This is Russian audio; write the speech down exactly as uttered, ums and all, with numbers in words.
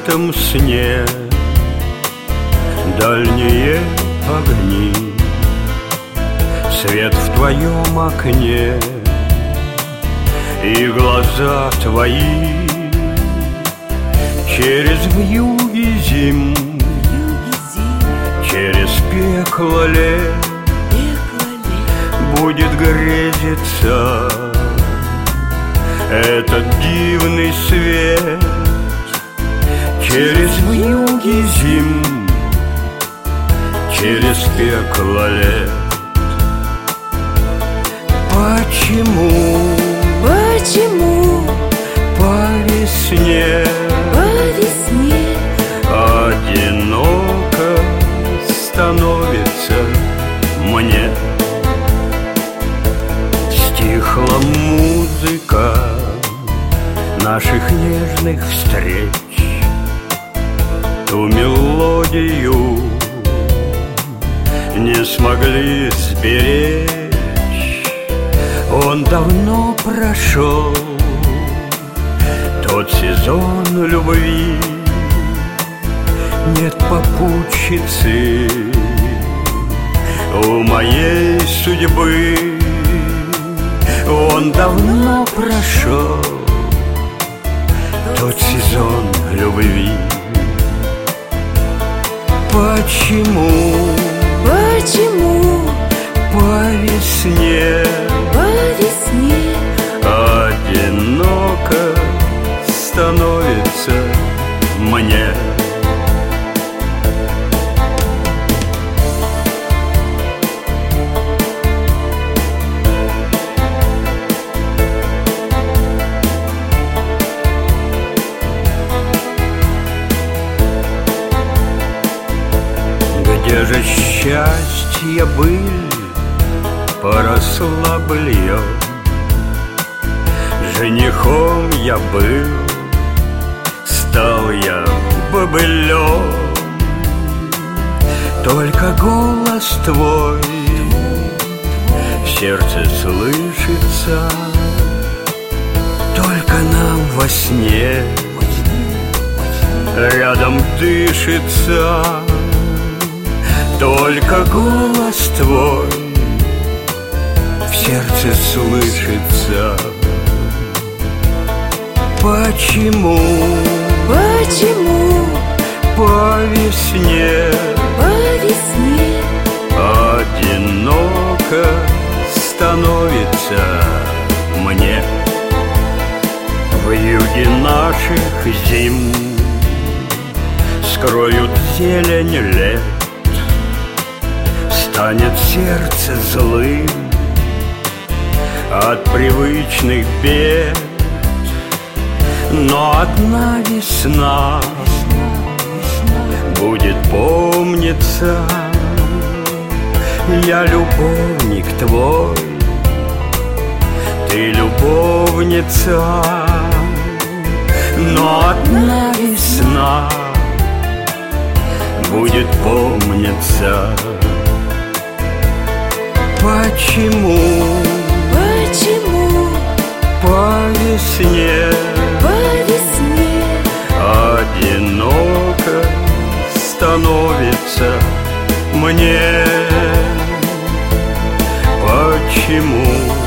этом сне дальние огни, свет в твоем окне и глаза твои. Через вьюги зим, через пекло лет будет грезиться этот дивный свет. Через вьюги зим, через пекло лет. Почему, почему по весне, по весне одиноко становится мне? Стихла музыка наших нежных встреч, ту мелодию не смогли сберечь. Он давно прошел, тот сезон любви. Нет попутчицы у моей судьбы. Он давно прошел, тот сезон любви. Почему, почему по весне, по весне одиноко становится мне? Где же счастье быль поросла быльем? Женихом я был, стал я бобылем. Только голос твой в сердце слышится, только нам во сне рядом дышится. Только голос твой в сердце слышится. Почему, почему по весне, по весне одиноко становится мне? В юге наших зим скроют зелень лет, станет сердце злым от привычных бед. Но одна весна будет помниться. Я любовник твой, ты любовница. Но одна весна будет помниться. Почему, почему по весне, по весне одиноко становится мне? Почему?